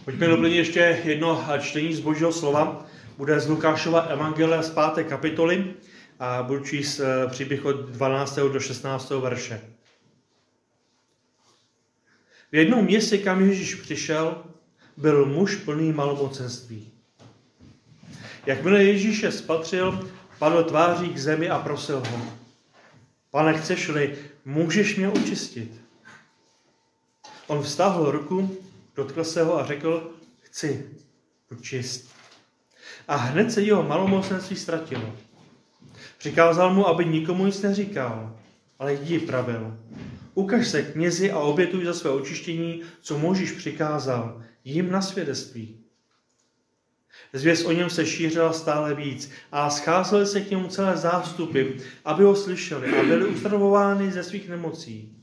Pojďme doplnit ještě jedno čtení z Božího slova. Bude z Lukášova evangelia z 5. kapitoly a budu číst příběh od 12. do 16. verše. V jednom městě, kam Ježíš přišel, byl muž plný malomocenství. Jakmile Ježíše spatřil, padl tváří k zemi a prosil ho: Pane, chceš-li, můžeš mě očistit? On vztáhl ruku, dotkl se ho a řekl: Chci, buď čist. A hned se jeho malomocenství ztratilo. Přikázal mu, aby nikomu nic neříkal, ale jdi pravil: Ukaž se knězi a obětuj za své očištění, co Mojžíš přikázal, jim na svědectví. Zvěst o něm se šířila stále víc a scházely se k němu celé zástupy, aby ho slyšeli a byli uzdravováni ze svých nemocí.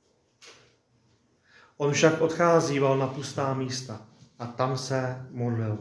On však odcházíval na pustá místa a tam se modlil.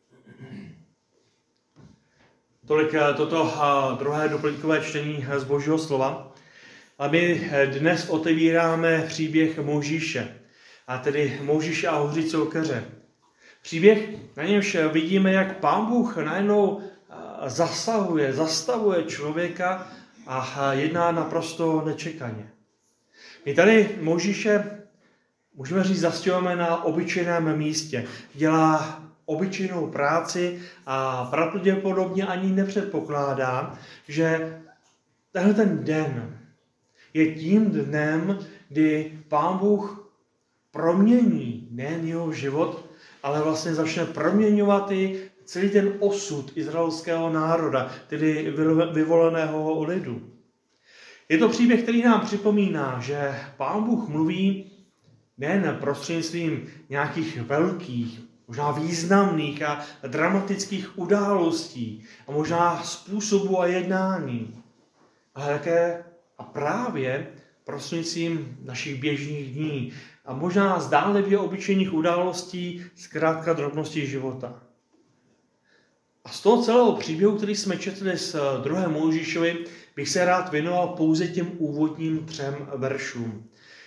Tolik toto druhé doplňkové čtení z Božího slova. A my dnes otevíráme příběh Mojžíše, a tedy Mojžíše a hořícího keře. Příběh, na němž vidíme, jak Pán Bůh najednou zastavuje člověka a jedná naprosto nečekaně. My tady Mojžíše, můžeme říct, zastěhujeme na obyčejném místě. Dělá obyčejnou práci a pravděpodobně ani nepředpokládá, že tenhle ten den je tím dnem, kdy Pán Bůh promění nejen jeho život, ale vlastně začne proměňovat i celý ten osud izraelského národa, tedy vyvoleného lidu. Je to příběh, který nám připomíná, že Pán Bůh mluví nejen prostřednictvím nějakých velkých, možná významných a dramatických událostí a možná způsobů a jednání, ale také a právě prostřednictvím našich běžných dní a možná zdánlivě obyčejných událostí, zkrátka drobností života. A z toho celého příběhu, který jsme četli z 2. Mojžíšovi, bych se rád věnoval pouze těm úvodním 3 veršům.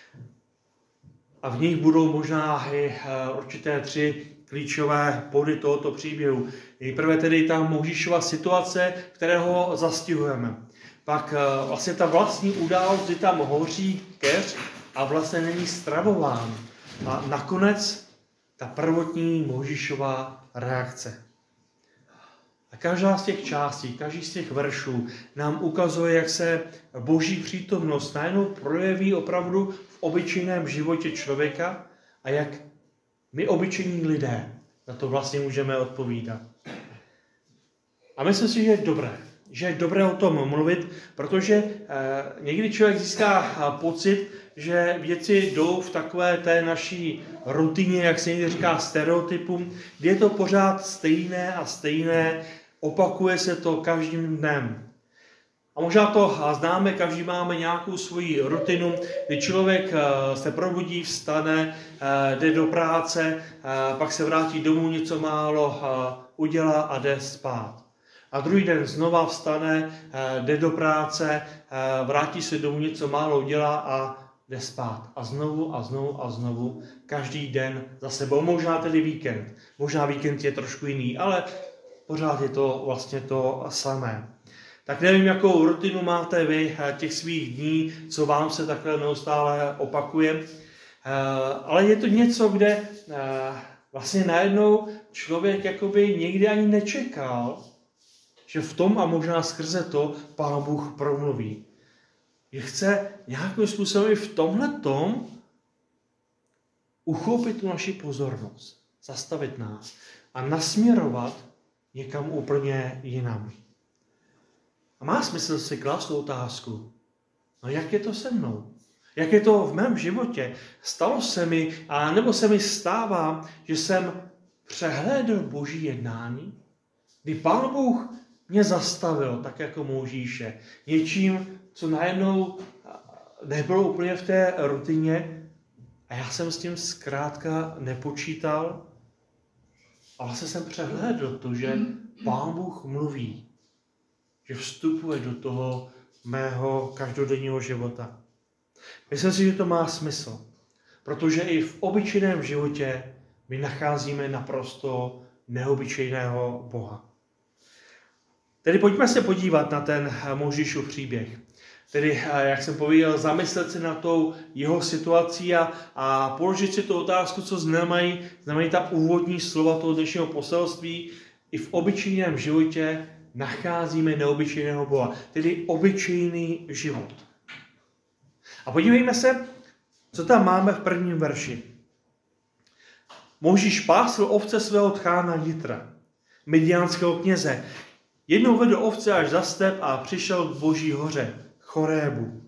A v nich budou možná i určité 3 klíčové body tohoto příběhu. Nejprve tedy ta Mojžíšova situace, kterého zastihujeme. Pak vlastně ta vlastní událost, kdy tam hoří keř a vlastně není stravován. A nakonec ta prvotní Mojžíšova reakce. A každá z těch částí, každý z těch veršů nám ukazuje, jak se Boží přítomnost najednou projeví opravdu v obyčejném životě člověka a jak my obyčejní lidé na to vlastně můžeme odpovídat. A myslím si, že je dobré o tom mluvit, protože někdy člověk získá pocit, že věci jdou v takové té naší rutině, jak se někdy říká, stereotypům, kdy je to pořád stejné, opakuje se to každým dnem. A možná to známe, každý máme nějakou svoji rutinu, kdy člověk se probudí, vstane, jde do práce, pak se vrátí domů, něco málo udělá a jde spát. A druhý den znova vstane, jde do práce, vrátí se domů, něco málo udělá a jde spát. A znovu, každý den za sebou. Možná tedy víkend. Možná víkend je trošku jiný, ale pořád je to vlastně to samé. Tak nevím, jakou rutinu máte vy těch svých dní, co vám se takhle neustále opakuje, ale je to něco, kde vlastně najednou člověk jakoby někdy ani nečekal, že v tom a možná skrze to Pán Bůh promluví. Že chce nějakým způsobem v tomhletom uchopit tu naši pozornost, zastavit nás a nasměrovat někam úplně jinam. A má smysl si klást tu otázku, no jak je to se mnou? Jak je to v mém životě? Stalo se mi, a nebo se mi stává, že jsem přehlédl Boží jednání, kdy Pán Bůh mě zastavil, tak jako Mojžíše, něčím, co najednou nebylo úplně v té rutině a já jsem s tím zkrátka nepočítal a vlastně jsem přehlédl to, že Pán Bůh mluví, že vstupuje do toho mého každodenního života. Myslím si, že to má smysl, protože i v obyčejném životě my nacházíme naprosto neobyčejného Boha. Tedy pojďme se podívat na ten Mojžíšův příběh. Tedy, jak jsem pověděl, zamyslet se na tou jeho situací a položit si tu otázku, co znamenají ta úvodní slova toho dnešního poselství. I v obyčejném životě nacházíme neobyčejného Boha, tedy obyčejný život. A podívejme se, co tam máme v prvním verši. Mojžíš pásl ovce svého tchána Jitra, midiánského kněze. Jednou vedl ovce až za step a přišel k Boží hoře, Chorébu.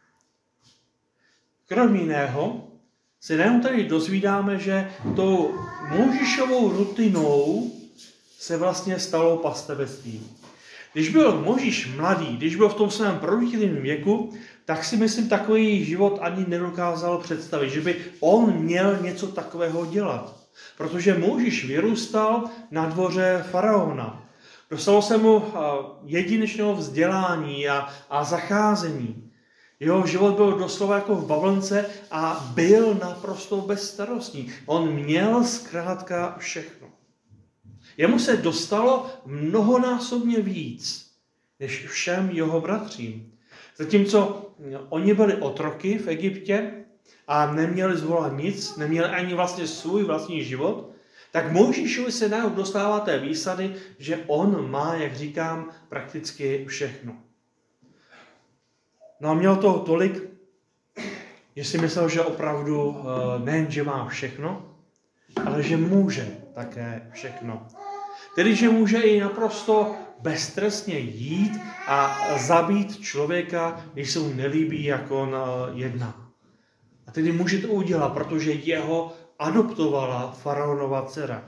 Krom jiného se najednou tady dozvídáme, že tou Mojžíšovou rutinou se vlastně stalo pastevectví. Když byl Mojžíš mladý, když byl v tom svém produktivním věku, tak si myslím, takový život ani nedokázal představit, že by on měl něco takového dělat. Protože Mojžíš vyrůstal na dvoře faraona. Dostalo se mu jedinečného vzdělání a zacházení. Jeho život byl doslova jako v bavlnce a byl naprosto bezstarostný. On měl zkrátka všechno. Jemu se dostalo mnohonásobně víc, než všem jeho bratřím. Zatímco oni byli otroky v Egyptě a neměli zvolat nic, neměli ani vlastně svůj vlastní život, tak Mojžíšovi se najednou dostává té výsady, že on má, jak říkám, prakticky všechno. No a měl toho tolik, že si myslel, že opravdu nejen, že má všechno, ale že může také všechno. Tedy, že může i naprosto beztrestně jít a zabít člověka, když se mu nelíbí, jak on jedná. A tedy může to udělat, protože jeho adoptovala faraonova dcera.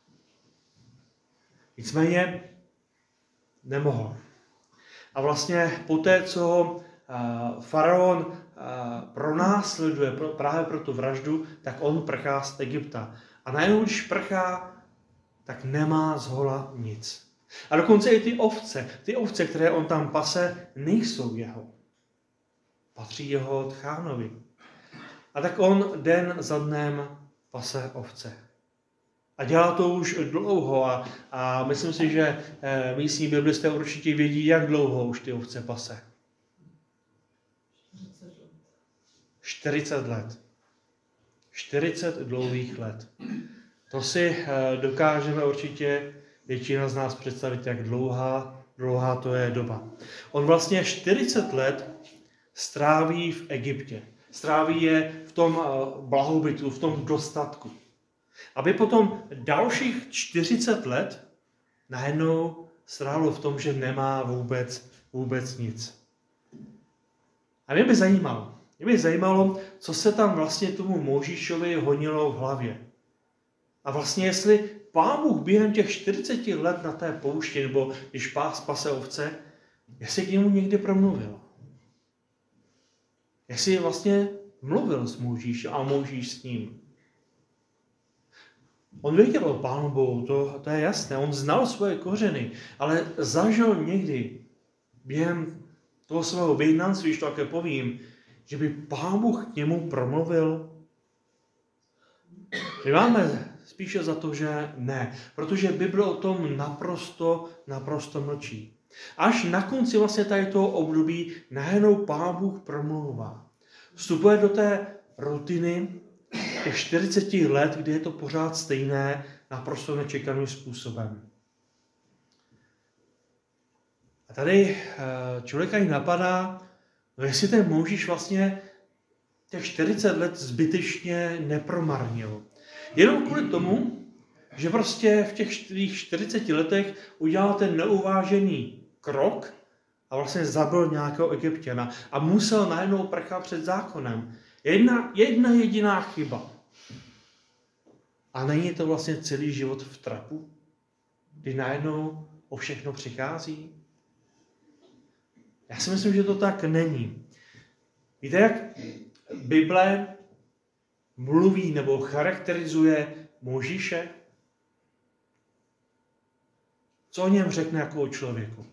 Nicméně nemohl. A vlastně poté, co ho faraon pronásleduje právě pro tu vraždu, tak on prchá z Egypta. A najednou, když prchá, tak nemá zhola nic. A dokonce i ty ovce, které on tam pase, nejsou jeho. Patří jeho tchánovi. A tak on den za dnem pase ovce. A dělá to už dlouho a myslím si, že místní biblisté určitě vědí, jak dlouho už ty ovce pase. 40 let. 40 dlouhých let. To si dokážeme určitě většina z nás představit, jak dlouhá to je doba. On vlastně 40 let stráví v Egyptě. Stráví je v tom blahobytu, v tom dostatku. Aby potom dalších 40 let najednou strávilo v tom, že nemá vůbec nic. A mě by zajímalo, co se tam vlastně tomu Mojžíšovi honilo v hlavě. A vlastně jestli Pán Bůh během těch 40 let na té poušti, nebo když pase ovce, jestli k němu někdy promluvil. Jestli vlastně mluvil s Mojžíšem a Mojžíš s ním. On věděl o Pánu Bohu, to je jasné, on znal svoje kořeny, ale zažil někdy během toho svého vyhnanství, když to také povím, že by Pán Bůh k němu promluvil. My máme spíše za to, že ne, protože Bible o tom naprosto mlčí. Až na konci vlastně tady toho období najednou Pán Bůh promlouvá. Vstupuje do té rutiny těch 40 let, kdy je to pořád stejné, naprosto nečekaným způsobem. A tady člověka jí napadá, no jestli ten Mojžíš vlastně těch 40 let zbytečně nepromarnil. Jenom kvůli tomu, že prostě v těch 40 letech udělal ten neuvážený krok a vlastně zabil nějakého Egypťana a musel najednou prchat před zákonem. Jedna jediná chyba. A není to vlastně celý život v trapu, kdy najednou o všechno přichází? Já si myslím, že to tak není. Víte, jak Bible mluví nebo charakterizuje Mojžíše? Co o něm řekne jako o člověku?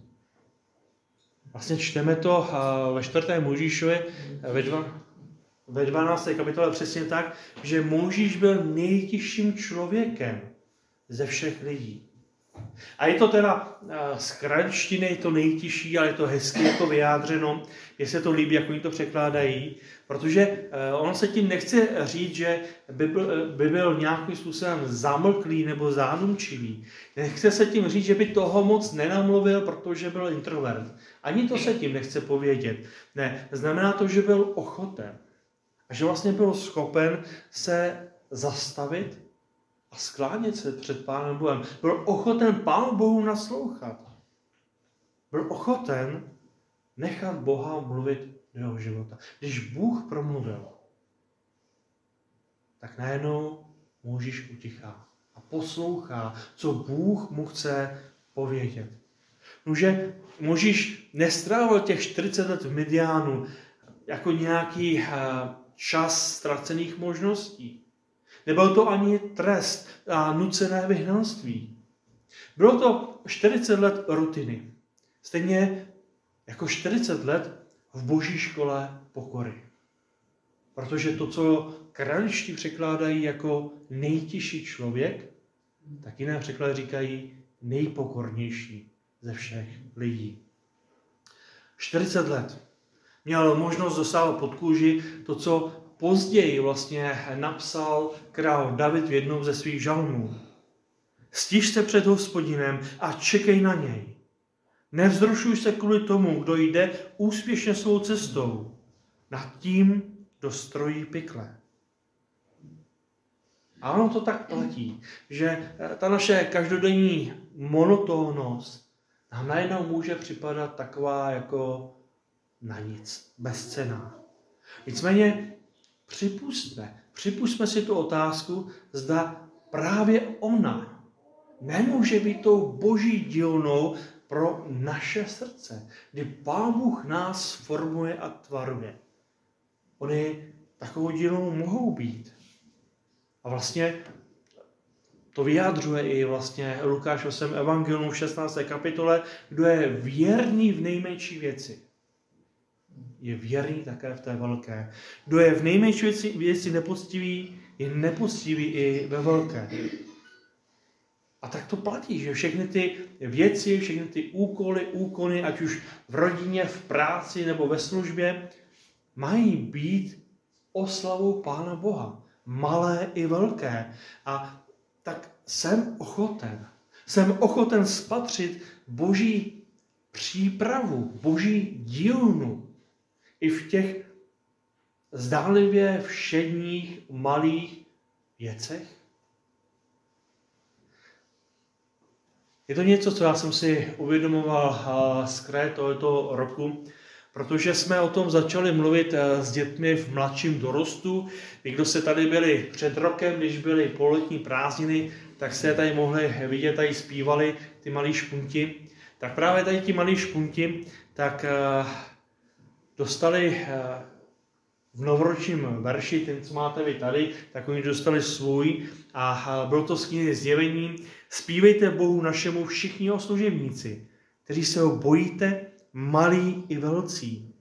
Vlastně čteme to ve 4. Mojžíšově ve 12. kapitole přesně tak, že Mojžíš byl nejtěžším člověkem ze všech lidí. A je to teda z kraličtiny je to nejtěžší, ale je to hezky jako vyjádřeno. Mně se to líbí, jak oni to překládají, protože on se tím nechce říct, že by byl nějakým způsobem zamlklý nebo zánumčivý. Nechce se tím říct, že by toho moc nenamluvil, protože byl introvert. Ani to se tím nechce povědět. Ne, znamená to, že byl ochoten. A že vlastně byl schopen se zastavit a sklánět se před Pánem Bohem. Byl ochoten Pánu Bohu naslouchat. Byl ochoten nechat Boha mluvit do jeho života. Když Bůh promluvil, tak najednou Mojžíš utichá a poslouchá, co Bůh mu chce povědět. Nože Mojžíš nestrávil těch 40 let v Midianu jako nějaký čas ztracených možností. Nebyl to ani trest a nucené vyhnanství. Bylo to 40 let rutiny. Stejně jako 40 let v boží škole pokory. Protože to, co kraličtí překládají jako nejtěžší člověk, tak jiné překlady říkají nejpokornější ze všech lidí. 40 let měl možnost dostávat pod kůži to, co později vlastně napsal král David v jednom ze svých žalmů. Stiž se před Hospodinem a čekej na něj. Nevzrušuj se kvůli tomu, kdo jde úspěšně svou cestou, nad tím, kdo strojí pikle. A ono to tak platí, že ta naše každodenní monotónnost nám najednou může připadat taková jako na nic, bezcenná. Nicméně připustme si tu otázku, zda právě ona nemůže být tou boží dílnou pro naše srdce, kdy Pán Bůh nás formuje a tvaruje. Ony takovou dílnou mohou být. A vlastně to vyjádřuje i vlastně Lukáš 8 evangelium v 16. kapitole, kdo je věrný v nejmenší věci. Je věrný také v té velké. Kdo je v nejmenší věci nepoctivý, je nepoctivý i ve velké. A tak to platí, že všechny ty věci, všechny ty úkony, ať už v rodině, v práci nebo ve službě, mají být oslavou Pána Boha. Malé i velké. A tak jsem ochoten spatřit boží přípravu, boží dílnu i v těch zdánlivě všedních malých věcech. Je to něco, co já jsem si uvědomoval z kraje tohoto roku, protože jsme o tom začali mluvit s dětmi v mladším dorostu. Vy, kdo se tady byli před rokem, když byly pololetní prázdniny, tak se tady mohli vidět, tady zpívali ty malí špunti. Tak právě tady ti malí špunti tak dostali v novoročním verši, ten, co máte vy tady, tak oni dostali svůj a bylo to z knihy Zjevení. Zpívejte Bohu našemu všichni jeho služebníci, kteří se ho bojíte, malí i velcí.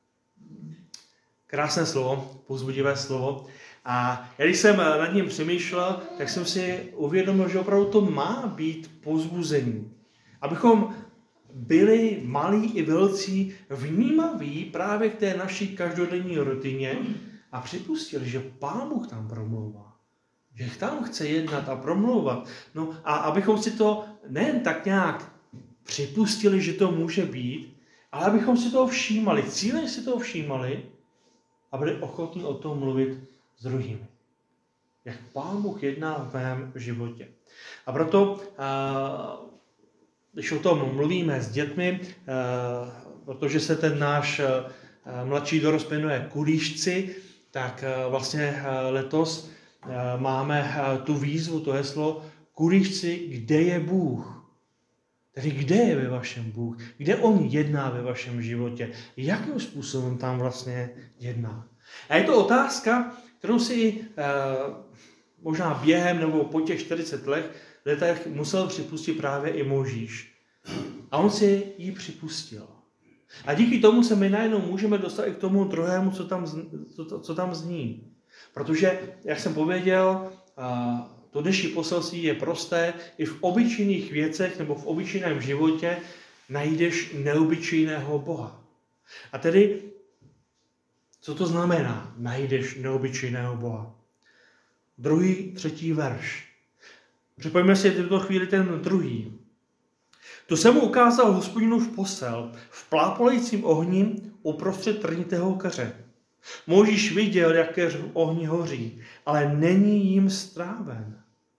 Krásné slovo, povzbudivé slovo. A když jsem nad ním přemýšlel, tak jsem si uvědomil, že opravdu to má být povzbuzení. Abychom byli malí i velcí vnímaví právě k té naší každodenní rutině a připustili, že Pán Bůh tam promlouvá. Že tam chce jednat a promlouvat. No a abychom si to nejen tak nějak připustili, že to může být, ale abychom si toho všímali, cíleně si toho všímali a byli ochotní o tom mluvit s druhými. Jak Pán Bůh jedná v mém životě. A proto, když o tom mluvíme s dětmi, protože se ten náš mladší dorost jmenuje Kulíšci, tak vlastně letos máme tu výzvu, to heslo Kulíšci, kde je Bůh? Tedy kde je ve vašem Bůh? Kde on jedná ve vašem životě? Jakým způsobem tam vlastně jedná? A je to otázka, kterou si možná během nebo po těch 40 letech musel připustit právě i Mojžíš. A on si ji připustil. A díky tomu se my najednou můžeme dostat i k tomu druhému, co tam zní. Protože, jak jsem pověděl, to dnešní poselství je prosté, i v obyčejných věcech nebo v obyčejném životě najdeš neobyčejného Boha. A tedy, co to znamená, najdeš neobyčejného Boha? 2., 3. verš. Připomeňme si v tuto chvíli ten druhý. Tu se mu ukázal Hospodinův posel v plápolajícím ohni uprostřed trnitého keře. Mojžíš viděl, jak keř v ohni hoří, ale není jim stráven.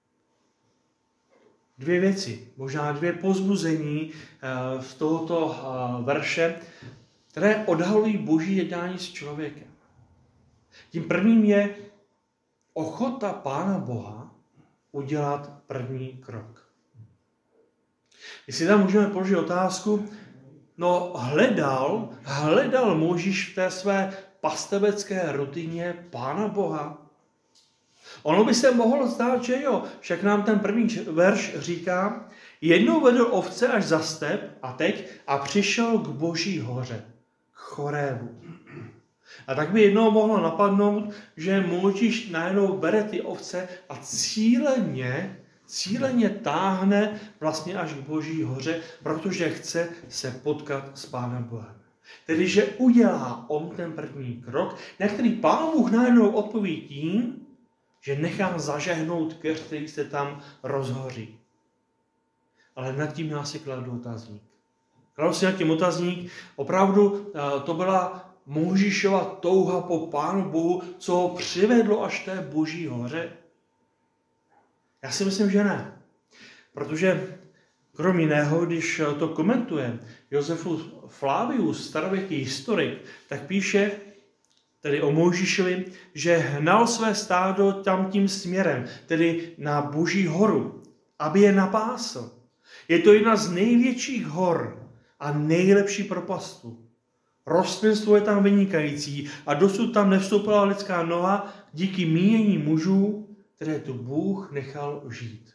2 věci, možná 2 povzbuzení z tohoto verše, které odhalují boží jednání s člověkem. Tím prvním je ochota Pána Boha udělat první krok. Jestli tam můžeme položit otázku, hledal Mojžíš v té své pastevecké rutině Pána Boha? Ono by se mohlo zdát, že jo, však nám ten první verš říká, jednou vedl ovce až za step a přišel k Boží hoře, k Chorébu. A tak by jednou mohlo napadnout, že Mojžíš najednou bere ty ovce a cíleně táhne vlastně až k Boží hoře, protože chce se potkat s Pánem Bohem. Tedy, že udělá on ten první krok, na který Pán Bůh najednou odpoví tím, že nechá zažehnout keř, který se tam rozhoří. Ale nad tím já si kladu otazník. Kladu si nad tím otazník, opravdu to byla Mojžíšova touha po Pánu Bohu, co ho přivedlo až té Boží hoře? Já si myslím, že ne. Protože krom jiného, když to komentuje Josefus Flavius, starověký historik, tak píše tedy o Mojžíšovi, že hnal své stádo tam tím směrem, tedy na Boží horu, aby je napásl. Je to jedna z největších hor a nejlepší propastů. Rostlinstvo je tam vynikající a dosud tam nevstoupila lidská noha díky mínění mužů, které tu Bůh nechal žít.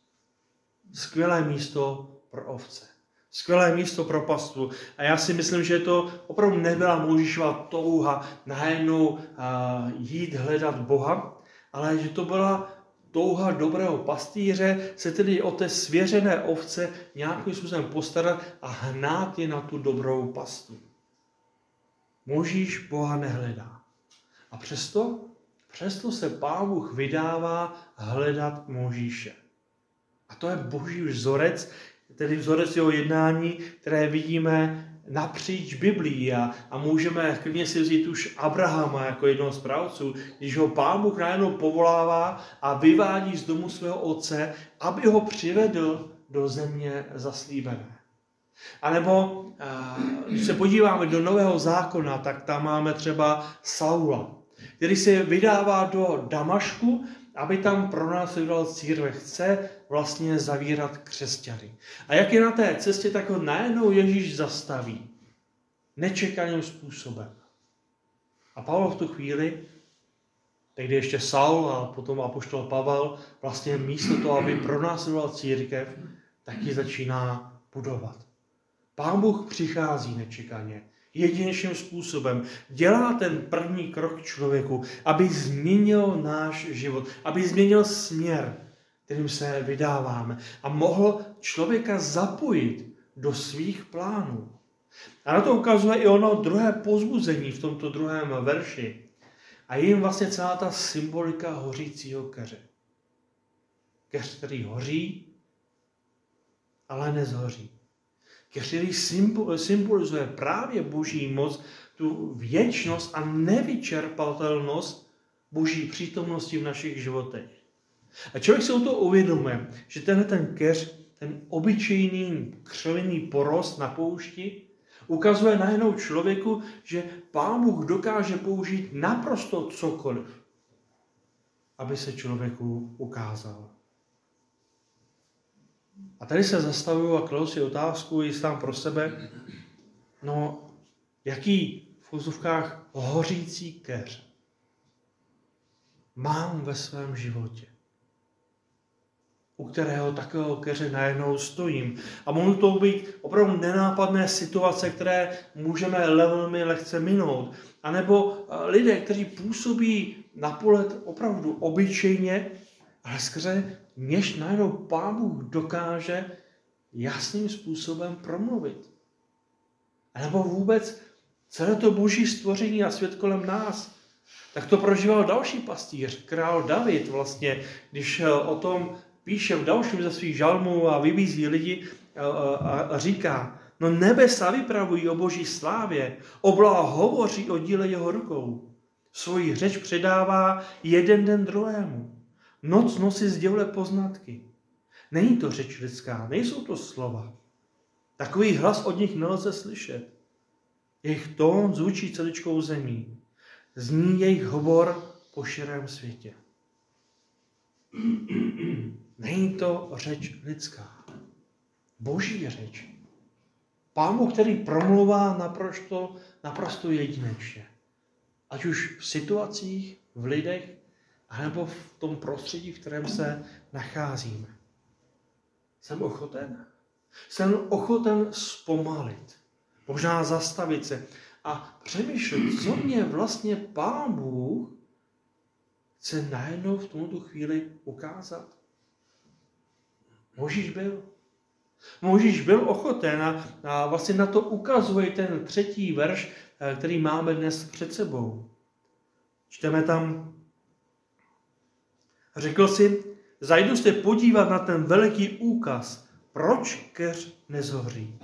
Skvělé místo pro ovce. Skvělé místo pro pastvu. A já si myslím, že to opravdu nebyla Mojžíšova touha najednou jít hledat Boha, ale že to byla touha dobrého pastýře se tedy o té svěřené ovce nějakým způsobem postarat a hnát je na tu dobrou pastu. Mojžíš Boha nehledá. A přesto se Pán Bůh vydává hledat Mojžíše. A to je boží vzorec, tedy vzorec jeho jednání, které vidíme napříč Biblii a můžeme klidně si vzít už Abrahama jako jednoho z pravců, když ho Pán Bůh najednou povolává a vyvádí z domu svého otce, aby ho přivedl do země zaslíbené. A nebo když se podíváme do Nového zákona, tak tam máme třeba Saula, který se vydává do Damašku, aby tam pronásledoval církev, chce vlastně zavírat křesťany. A jak je na té cestě, tak ho najednou Ježíš zastaví. Nečekaným způsobem. A Pavel v tu chvíli, tehdy ještě Saul a potom apoštol Pavel, vlastně místo toho, aby pronásledoval církev, tak ji začíná budovat. Pán Bůh přichází nečekaně, jedinečným způsobem. Dělá ten první krok člověku, aby změnil náš život, aby změnil směr, kterým se vydáváme a mohl člověka zapojit do svých plánů. A na to ukazuje i ono druhé povzbuzení v tomto druhém verši. A je jim vlastně celá ta symbolika hořícího keře. Keř, který hoří, ale nezhoří. Keř, který symbolizuje právě boží moc, tu věčnost a nevyčerpatelnost boží přítomnosti v našich životech. A člověk si o to uvědomuje, že ten keř, ten obyčejný křovinný porost na poušti, ukazuje najednou člověku, že Pán Bůh dokáže použít naprosto cokoliv, aby se člověku ukázal. A tady se zastavuju a kladu si otázku i sám pro sebe, jaký v úzovkách hořící keř mám ve svém životě. u kterého takového keře najednou stojím. A mohou to být opravdu nenápadné situace, které můžeme velmi lehce minout. A nebo lidé, kteří působí na pohled opravdu obyčejně, ale skrze něž najednou Pán Bůh dokáže jasným způsobem promluvit. A nebo vůbec celé to boží stvoření a svět kolem nás. Tak to prožíval další pastýř, král David vlastně, když o tom píše v dalším ze svých žalmů a vybízí lidi a říká, no nebesa vypravují o boží slávě, obloha hovoří o díle jeho rukou. Svoji řeč předává jeden den druhému. Noc nosí sděluje poznatky. Není to řeč lidská, nejsou to slova. Takový hlas od nich nelze slyšet. Jejich tón zvučí celičkou zemí. Zní jejich hovor po širém světě. Není to řeč lidská. Boží řeč. Pán Bůh, který promluvá naprosto jedinečně. Ať už v situacích, v lidech, anebo v tom prostředí, v kterém se nacházíme. Jsem ochoten zpomalit. Možná zastavit se a přemýšlet, co mě vlastně Pán Bůh chce najednou v tomto chvíli ukázat. Možíš byl ochoten a vlastně na to ukazuje ten 3. verš, který máme dnes před sebou. Čteme tam, řekl si, zajdu se podívat na ten veliký úkaz, proč keř nezohří.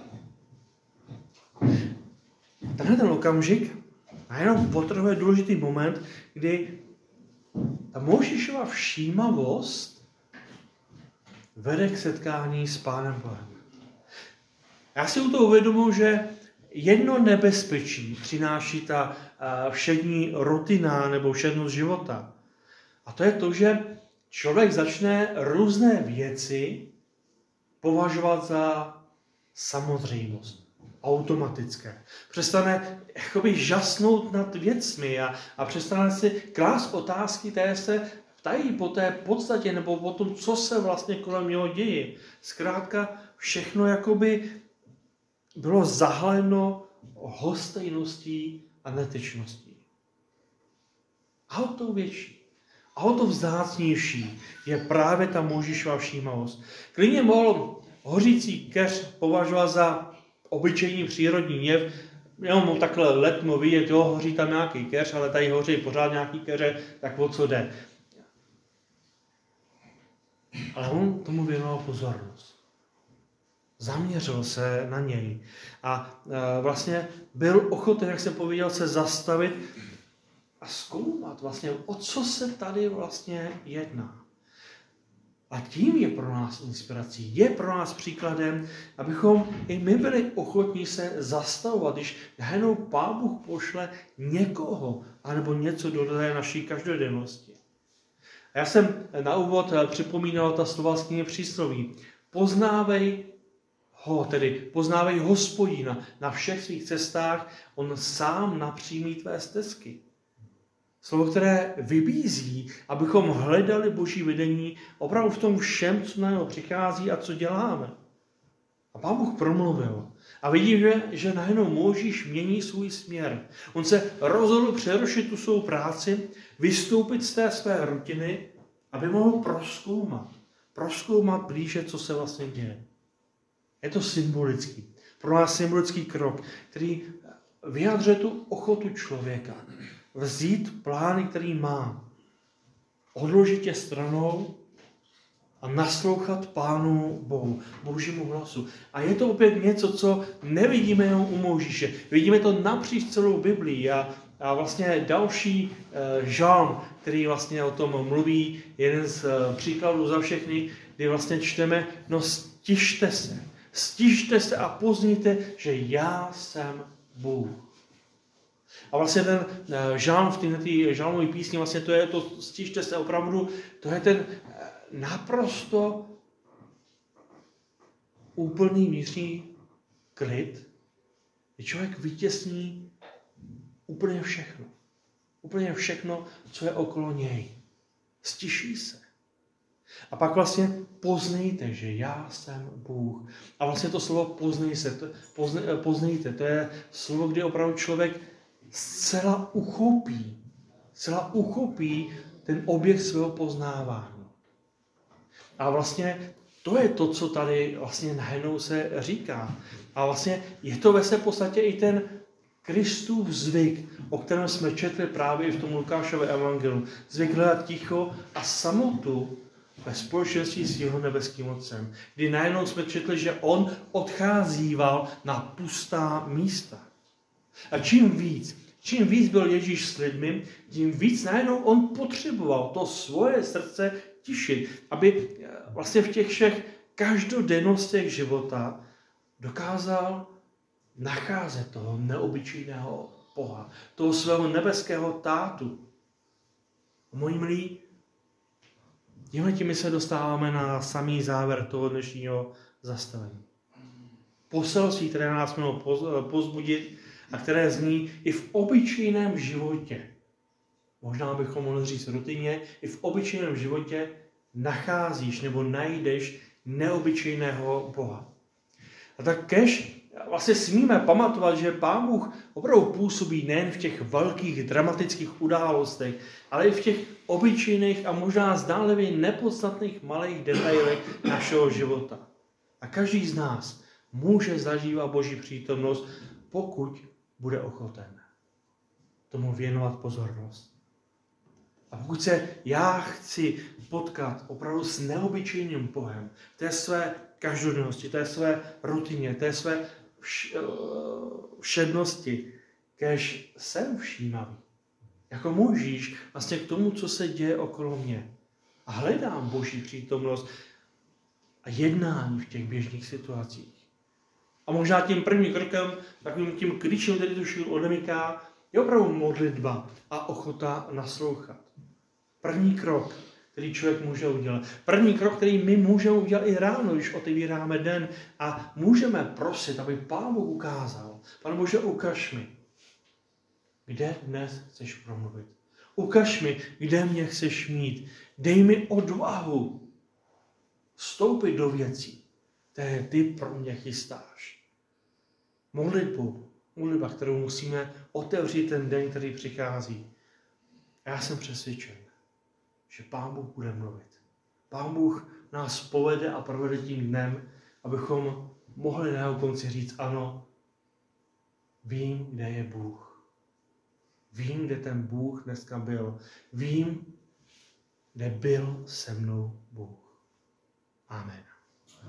Tenhle ten okamžik najednou potrhuje důležitý moment, kdy ta Mojžíšova všímavost vede k setkání s Pánem Bohem. Já si u toho uvědomuji, že jedno nebezpečí přináší ta všední rutina nebo všednost života. A to je to, že člověk začne různé věci považovat za samozřejmost, automatické. Přestane jakoby žasnout nad věcmi a přestane si klást otázky, které se ptají po té podstatě nebo po tom, co se vlastně kolem něho děje. Zkrátka všechno jakoby bylo zahaleno lhostejností a netyčností. A o to větší, a o to vzácnější je právě ta Mojžíšova všímavost. Klidně mohl hořící keř považovat za obyčejný přírodní jev, jenom takhle letmo vidět, jo, hoří tam nějaký keř, ale tady hoří pořád nějaký keře, tak o co jde. Ale on tomu věnoval pozornost. Zaměřil se na něj a vlastně byl ochoten, jak jsem pověděl, se zastavit a zkoumat vlastně, o co se tady vlastně jedná. A tím je pro nás inspirací, je pro nás příkladem, abychom i my byli ochotní se zastavovat, když najednou Pán Bůh pošle někoho, anebo něco do té naší každodennosti. A já jsem na úvod připomínal ta slova z knihy Přísloví. Poznávej Hospodina na všech svých cestách, on sám napřímí tvé stezky. Slovo, které vybízí, abychom hledali Boží vedení opravdu v tom všem, co na něho přichází a co děláme. A Pán Bůh promluvil. A vidím, že najednou Mojžíš mění svůj směr. On se rozhodl přerušit tu svou práci, vystoupit z té své rutiny, aby mohl prozkoumat blíže, co se vlastně děje. Je to symbolický, pro nás symbolický krok, který vyjadřuje tu ochotu člověka vzít plány, který má, odložit je stranou a naslouchat Pánu Bohu, Božímu hlasu. A je to opět něco, co nevidíme jenom u Mojžíše. Vidíme to napříč celou Biblii a vlastně další žalm, který vlastně o tom mluví, jeden z příkladů za všechny, kdy vlastně čteme, no stište se a pozněte, že já jsem Bůh. A vlastně ten žalm v této žalmové písni, vlastně to je to, stište se opravdu, to je ten naprosto úplný vnitřní klid, kdy člověk vytěsní úplně všechno. Úplně všechno, co je okolo něj. Stiší se. A pak vlastně poznejte, že já jsem Bůh. A vlastně to slovo poznejte, to je slovo, kdy opravdu člověk zcela uchopí ten objekt svého poznávání. A vlastně to je to, co tady vlastně najednou se říká. A vlastně je to ve své podstatě i ten Kristův zvyk, o kterém jsme četli právě i v tom Lukášově evangeliu. Zvyk hledat ticho a samotu ve společenství s jeho nebeským Otcem. Kdy najednou jsme četli, že on odcházíval na pustá místa. A čím víc byl Ježíš s lidmi, tím víc najednou on potřeboval to svoje srdce tišit, aby vlastně v těch všech každodennostech života dokázal nacházet toho neobyčejného Boha, toho svého nebeského tátu. Moji milí, tímhle se dostáváme na samý závěr toho dnešního zastavení. Poselství, které nás mělo pozbudit a které zní i v obyčejném životě. Možná bychom mohli říct rutině, i v obyčejném životě nacházíš nebo najdeš neobyčejného Boha. A tak kež vlastně smíme pamatovat, že Pán Bůh opravdu působí nejen v těch velkých dramatických událostech, ale i v těch obyčejných a možná zdánlivě nepodstatných malých detailech našeho života. A každý z nás může zažívat Boží přítomnost, pokud bude ochoten tomu věnovat pozornost. A pokud se já chci potkat opravdu s neobyčejným Bohem, té své každodennosti, té své rutině, té své všednosti, kéž jsem všímavý. Jako Mojžíš vlastně k tomu, co se děje okolo mě. A hledám Boží přítomnost a jednání v těch běžných situacích. A možná tím prvním krokem, takovým tím klíčem, který tu chvíli odemyká, je opravdu modlitba a ochota naslouchat. První krok, který člověk může udělat. První krok, který my můžeme udělat i ráno, když otevíráme den a můžeme prosit, aby Pán Bůh ukázal. Pane Bože, ukaž mi, kde dnes chceš promluvit. Ukaž mi, kde mě chceš mít. Dej mi odvahu vstoupit do věcí, které ty pro mě chystáš. Modlitba, kterou musíme otevřít ten den, který přichází. A já jsem přesvědčen, že Pán Bůh bude mluvit. Pán Bůh nás povede a provede tím dnem, abychom mohli na jeho konci říct ano, vím, kde je Bůh. Vím, kde ten Bůh dneska byl. Vím, kde byl se mnou Bůh. Amen.